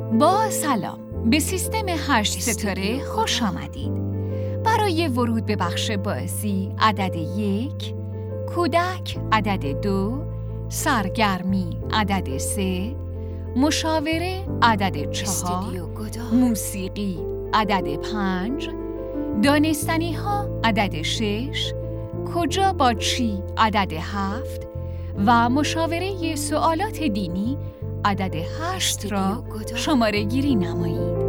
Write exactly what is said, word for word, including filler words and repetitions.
با سلام، به سیستم هشت ستاره خوش آمدید. برای ورود به بخش بازی عدد یک، کودک عدد دو، سرگرمی عدد سه، مشاوره عدد چهار، موسیقی عدد پنج، دانستنی ها عدد شش، کجا با چی عدد هفت و مشاوره سوالات دینی عدد هشت را شماره گیری نمایید.